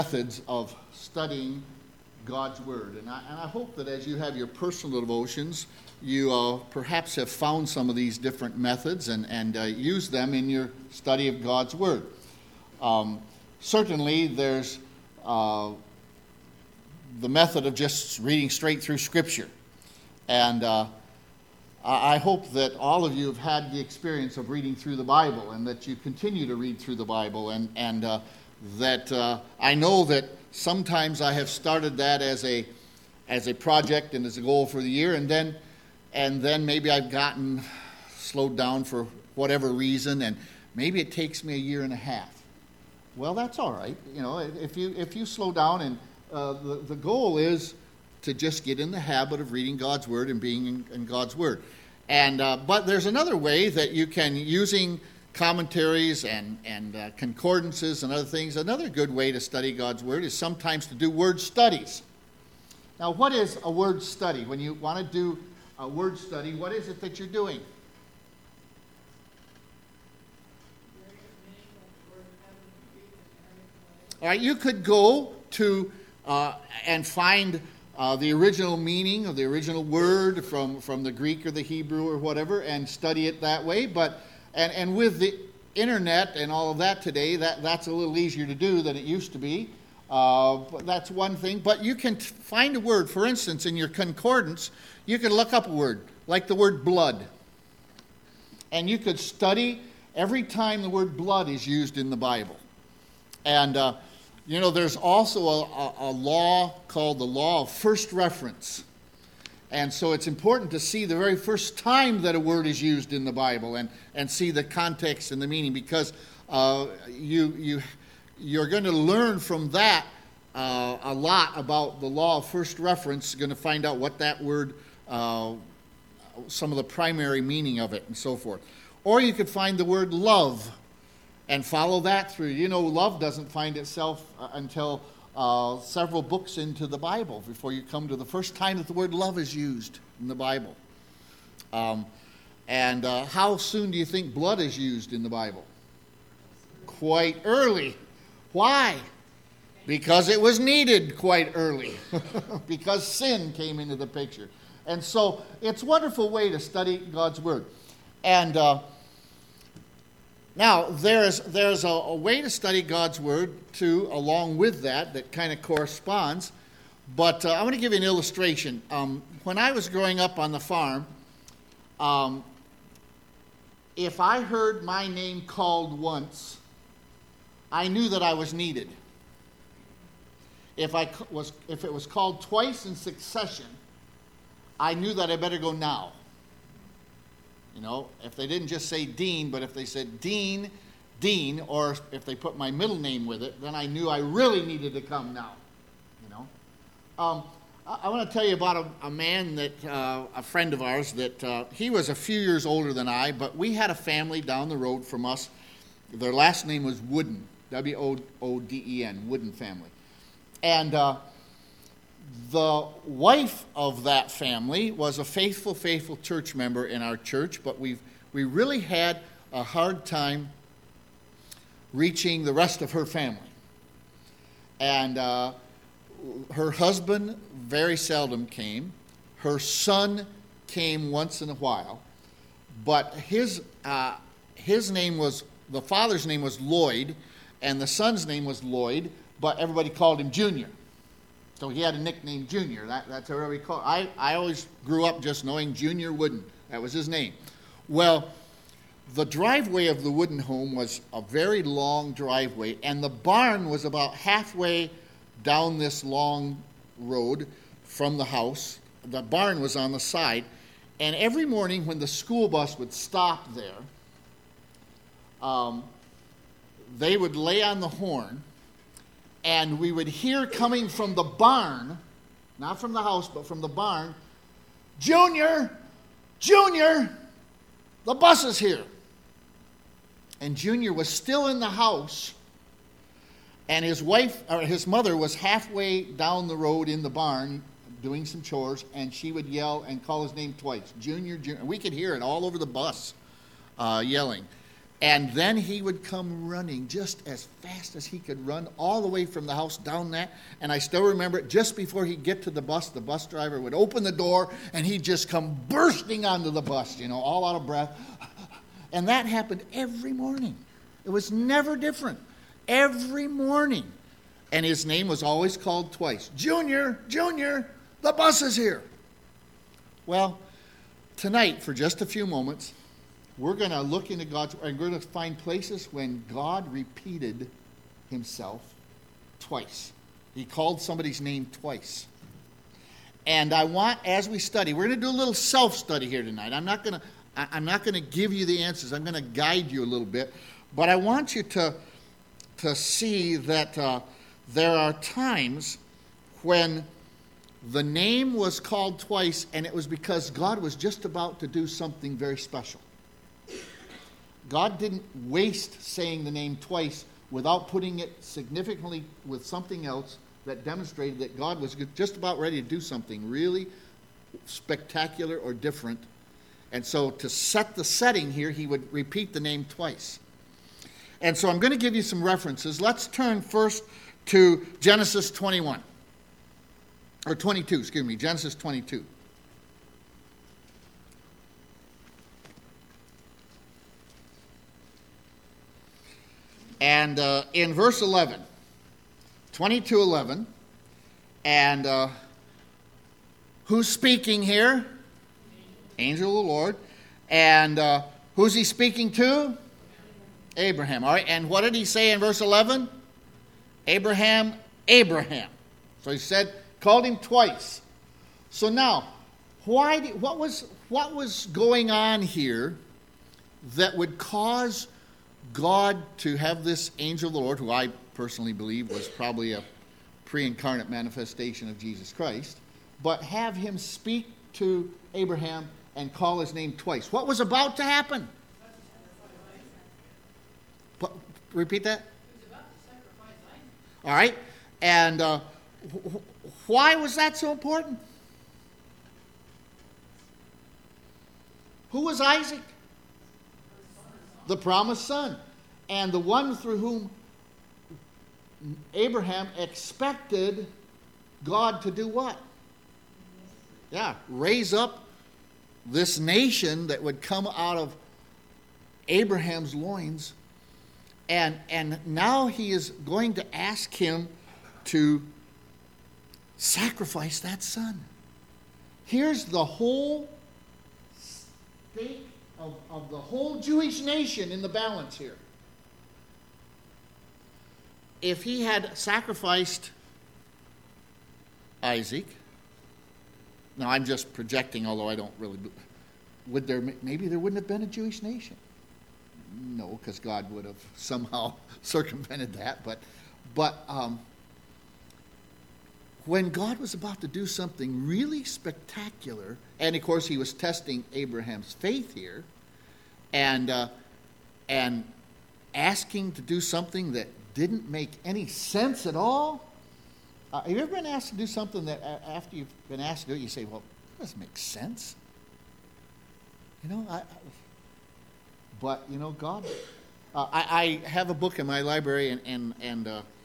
methods of studying God's Word. And I hope that as you have your personal devotions, you perhaps have found some of these different methods and use them in your study of God's Word. Certainly, there's the method of just reading straight through Scripture. And I hope that all of you have had the experience of reading through the Bible and that you continue to read through the Bible and that I know that sometimes I have started that as a project and as a goal for the year, and then maybe I've gotten slowed down for whatever reason, and maybe it takes me a year and a half. Well, that's all right. You know, if you slow down, and the goal is to just get in the habit of reading God's Word and being in God's Word. And but there's another way that you can, using commentaries and concordances and other things, another good way to study God's Word is sometimes to do word studies. Now, what is a word study? When you want to do a word study, what is it that you're doing? All right, you could go to and find the original meaning of the original word from the Greek or the Hebrew or whatever and study it that way. But and with the internet and all of that today, that's a little easier to do than it used to be. But that's one thing. But you can find a word. For instance, in your concordance, you can look up a word, like the word blood. And you could study every time the word blood is used in the Bible. And, there's also a law called the law of first reference. And so it's important to see the very first time that a word is used in the Bible and see the context and the meaning, because you're going to learn from that a lot about the law of first reference. You're going to find out what that word, some of the primary meaning of it and so forth. Or you could find the word love and follow that through. You know, love doesn't find itself until several books into the Bible before you come to the first time that the word love is used in the Bible. And how soon do you think blood is used in the Bible? Quite early. Why? Because it was needed quite early. Because sin came into the picture. And so it's a wonderful way to study God's Word. And now, there's a way to study God's Word, too, along with that kind of corresponds. But I want to give you an illustration. When I was growing up on the farm, if I heard my name called once, I knew that I was needed. If it was called twice in succession, I knew that I better go now. You know, if they didn't just say Dean, but if they said Dean, or if they put my middle name with it, then I knew I really needed to come now. You know, I want to tell you about a man that a friend of ours that he was a few years older than I, but we had a family down the road from us. Their last name was Wooden, Wooden, Wooden family, and the wife of that family was a faithful church member in our church, but we really had a hard time reaching the rest of her family. And her husband very seldom came. Her son came once in a while, but his name was, the father's name was Lloyd, and the son's name was Lloyd, but everybody called him Junior. So he had a nickname, Junior. That's how everybody called him. I always grew up just knowing Junior Wooden. That was his name. Well, the driveway of the Wooden home was a very long driveway, and the barn was about halfway down this long road from the house. The barn was on the side, and every morning when the school bus would stop there, they would lay on the horn, and we would hear coming from the barn, not from the house, but from the barn, Junior, the bus is here. And Junior was still in the house, and his mother was halfway down the road in the barn doing some chores, and she would yell and call his name twice, Junior. We could hear it all over the bus, yelling. And then he would come running just as fast as he could run all the way from the house down that. And I still remember it, just before he'd get to the bus driver would open the door and he'd just come bursting onto the bus, all out of breath. And that happened every morning. It was never different. Every morning. And his name was always called twice. Junior, the bus is here. Well, tonight, for just a few moments, we're going to look into God's Word, and we're going to find places when God repeated himself twice. He called somebody's name twice. And I want, as we study, we're going to do a little self-study here tonight. I'm not going to give you the answers. I'm going to guide you a little bit. But I want you to see that there are times when the name was called twice, and it was because God was just about to do something very special. God didn't waste saying the name twice without putting it significantly with something else that demonstrated that God was just about ready to do something really spectacular or different. And so to set the setting here, he would repeat the name twice. And so I'm going to give you some references. Let's turn first to Genesis 21. Or 22, excuse me, Genesis 22. And in verse 11, 22:11, and who's speaking here? Angel of the Lord. And who's he speaking to? Abraham. All right, and what did he say in verse 11? Abraham. So he called him twice. So now, what was going on here that would cause God to have this angel of the Lord, who I personally believe was probably a pre-incarnate manifestation of Jesus Christ, but have him speak to Abraham and call his name twice? What was about to happen? Repeat that? All right. And why was that so important? Who was Isaac? The promised son. And the one through whom Abraham expected God to do what? Yeah, raise up this nation that would come out of Abraham's loins. And now he is going to ask him to sacrifice that son. Here's the whole stake of the whole Jewish nation in the balance here. If he had sacrificed Isaac, now I'm just projecting, although I don't really, maybe there wouldn't have been a Jewish nation. No, because God would have somehow circumvented that. But when God was about to do something really spectacular, and of course he was testing Abraham's faith here, and asking to do something that didn't make any sense at all. Have you ever been asked to do something that after you've been asked to do it, you say, well, that doesn't make sense? But God, I have a book in my library, and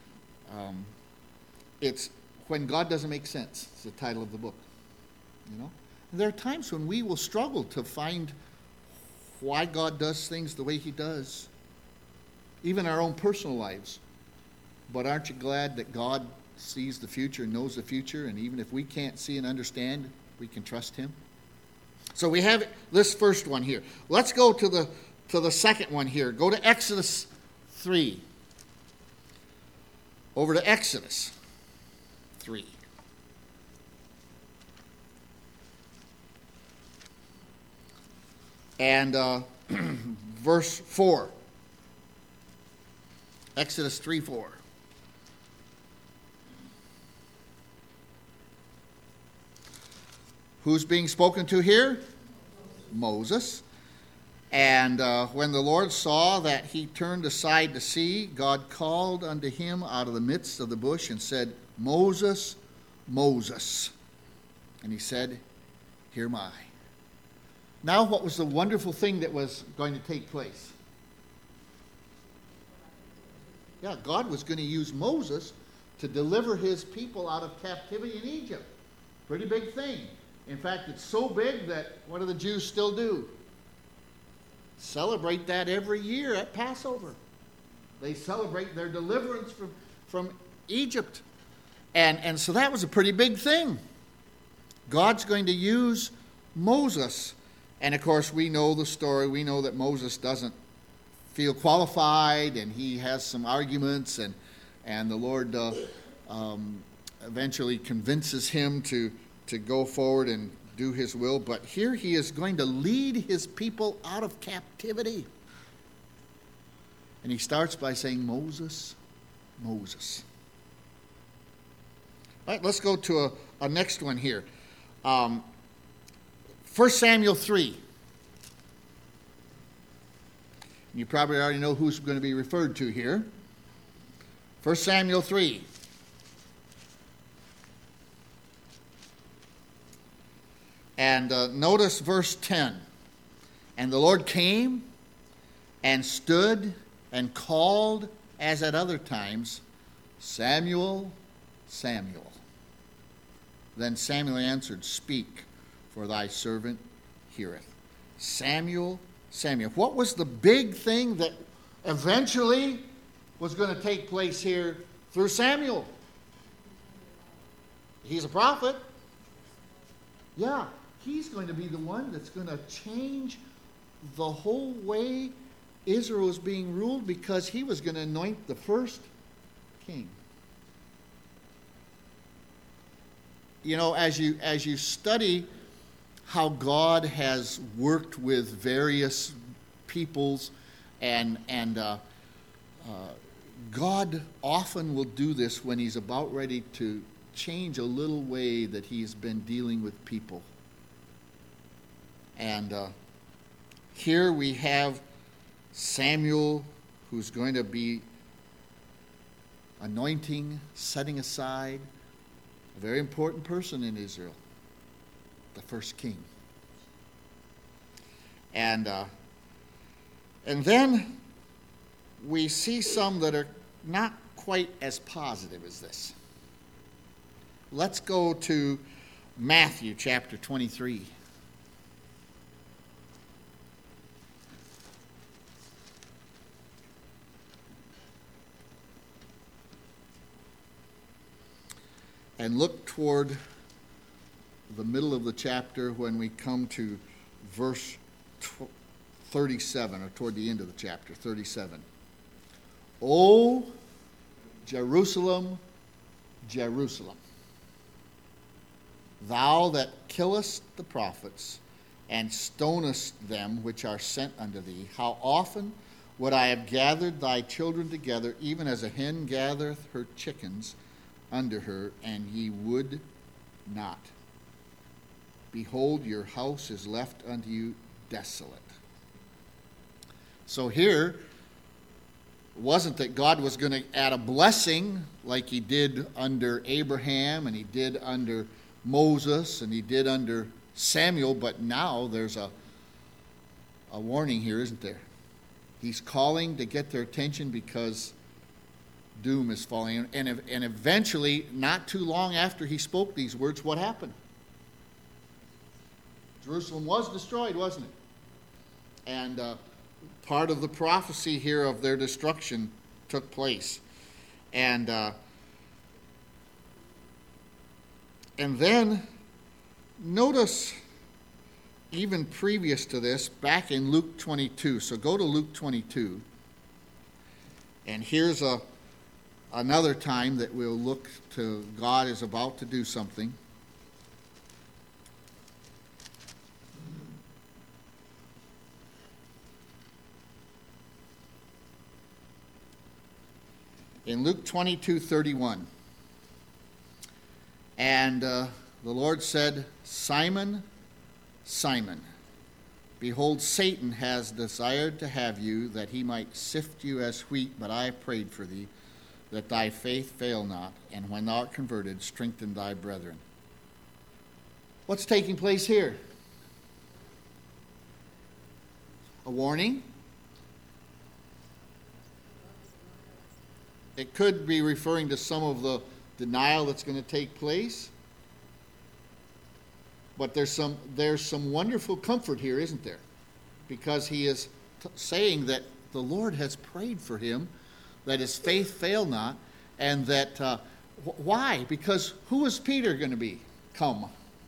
it's When God Doesn't Make Sense. It's the title of the book. And there are times when we will struggle to find why God does things the way he does, even our own personal lives. But aren't you glad that God sees the future, knows the future, and even if we can't see and understand, we can trust him? So we have this first one here. Let's go to the second one here. Go to Exodus 3. Over to Exodus 3. And verse 4. Exodus 3:4. Who's being spoken to here? Moses. And when the Lord saw that he turned aside to see, God called unto him out of the midst of the bush and said, Moses, Moses. And he said, Here am I. Now what was the wonderful thing that was going to take place? Yeah, God was going to use Moses to deliver his people out of captivity in Egypt. Pretty big thing. In fact, it's so big that what do the Jews still do? Celebrate that every year at Passover. They celebrate their deliverance from Egypt. And so that was a pretty big thing. God's going to use Moses. And of course, we know the story. We know that Moses doesn't feel qualified, and he has some arguments, and the Lord eventually convinces him to go forward and do his will. But here he is going to lead his people out of captivity. And he starts by saying, Moses, Moses. All right, let's go to a next one here. 1 Samuel 3. You probably already know who's going to be referred to here. 1 Samuel 3. And notice verse 10. And the Lord came and stood and called, as at other times, Samuel, Samuel. Then Samuel answered, Speak, for thy servant heareth. Samuel, Samuel. What was the big thing that eventually was going to take place here through Samuel? He's a prophet. Yeah, he's going to be the one that's going to change the whole way Israel is being ruled, because he was going to anoint the first king. You know, as you study how God has worked with various peoples, and God often will do this when he's about ready to change a little way that he's been dealing with people. And here we have Samuel, who's going to be anointing, setting aside a very important person in Israel, the first king. And then we see some that are not quite as positive as this. Let's go to Matthew chapter 23. And look toward the middle of the chapter when we come to verse 37, or toward the end of the chapter, 37. O Jerusalem, Jerusalem, thou that killest the prophets and stonest them which are sent unto thee, how often would I have gathered thy children together, even as a hen gathereth her chickens under her, and ye would not. Behold, your house is left unto you desolate. So here, it wasn't that God was going to add a blessing like he did under Abraham, and he did under Moses, and he did under Samuel, but now there's a warning here, isn't there? He's calling to get their attention because doom is falling. And eventually, not too long after he spoke these words, what happened? Jerusalem was destroyed, wasn't it? And part of the prophecy here of their destruction took place. And then notice, even previous to this, back in Luke 22. So go to Luke 22. And here's another time that we'll look to God is about to do something. In Luke 22:31. And the Lord said, Simon, Simon, behold, Satan has desired to have you, that he might sift you as wheat, but I have prayed for thee, that thy faith fail not, and when thou art converted, strengthen thy brethren. What's taking place here? A warning? it could be referring to some of the denial that's going to take place. But there's some wonderful comfort here, isn't there? Because he is saying that the Lord has prayed for him, that his faith fail not, and that, why? Because who is Peter going to become?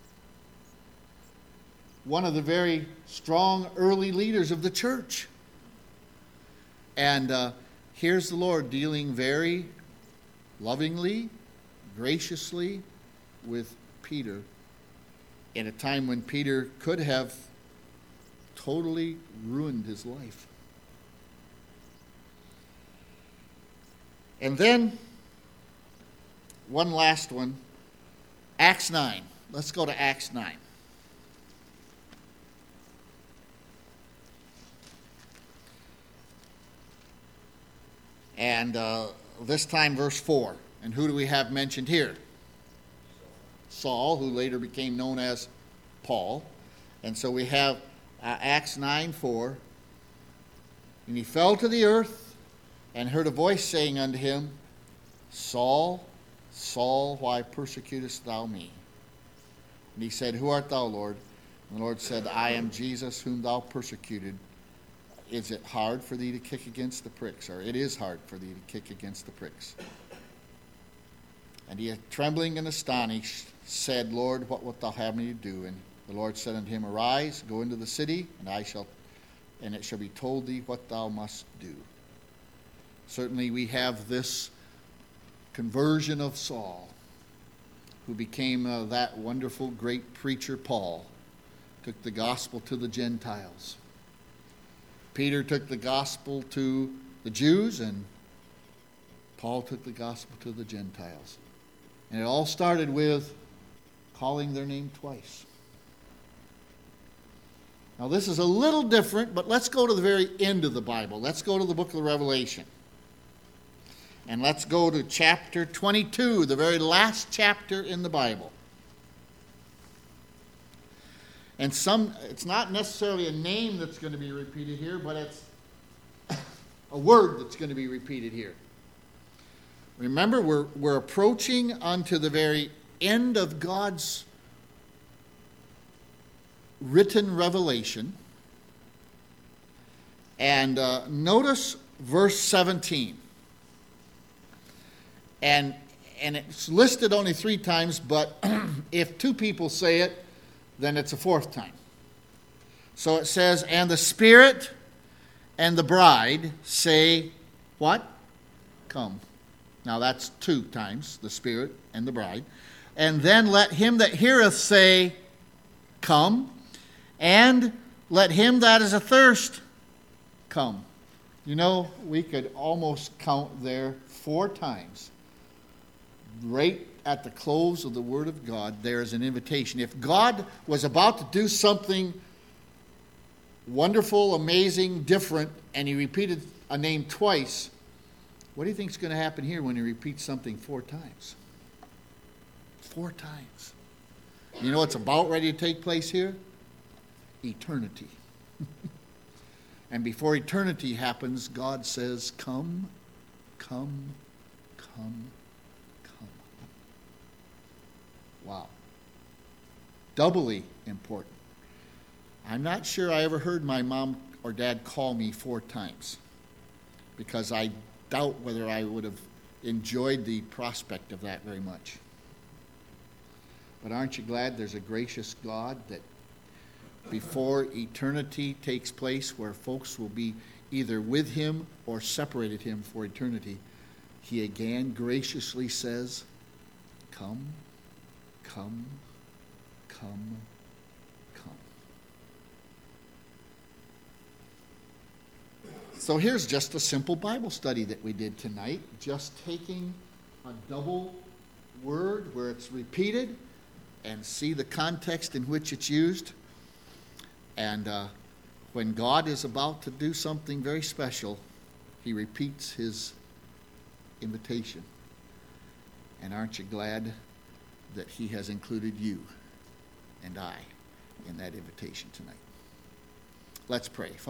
One of the very strong early leaders of the church. And here's the Lord dealing very lovingly, graciously with Peter in a time when Peter could have totally ruined his life. And then, one last one, Acts 9. Let's go to Acts 9. And this time verse 4. And who do we have mentioned here? Saul, who later became known as Paul. And so we have Acts 9:4. And he fell to the earth and heard a voice saying unto him, Saul, Saul, why persecutest thou me? And he said, Who art thou, Lord? And the Lord said, I am Jesus, whom thou persecuted. Is it hard for thee to kick against the pricks? Or it is hard for thee to kick against the pricks. And he, trembling and astonished, said, Lord, what wilt thou have me to do? And the Lord said unto him, Arise, go into the city, and it shall be told thee what thou must do. Certainly we have this conversion of Saul, who became that wonderful great preacher Paul, took the gospel to the Gentiles. Peter took the gospel to the Jews, and Paul took the gospel to the Gentiles. And it all started with calling their name twice. Now this is a little different, but let's go to the very end of the Bible. Let's go to the book of the Revelation. And let's go to chapter 22, the very last chapter in the Bible. And it's not necessarily a name that's going to be repeated here, but it's a word that's going to be repeated here. Remember, we're approaching unto the very end of God's written revelation. And notice verse 17. And it's listed only 3 times, but if 2 people say it, then it's a 4th time. So it says, and the Spirit and the bride say, what? Come. Now that's 2 times, the Spirit and the bride. And then let him that heareth say, come. And let him that is athirst come. You know, we could almost count there 4 times. Right at the close of the Word of God, there is an invitation. If God was about to do something wonderful, amazing, different, and he repeated a name twice, what do you think is going to happen here when he repeats something 4 times? 4 times. You know what's about ready to take place here? Eternity. And before eternity happens, God says, come, come, come, come. Wow. Doubly important. I'm not sure I ever heard my mom or dad call me 4 times, because I doubt whether I would have enjoyed the prospect of that very much. But aren't you glad there's a gracious God that before eternity takes place, where folks will be either with him or separated him for eternity, he again graciously says, come, come, come, come. So here's just a simple Bible study that we did tonight, just taking a double word where it's repeated and see the context in which it's used. And when God is about to do something very special, he repeats his invitation. And aren't you glad that he has included you and I in that invitation tonight? Let's pray.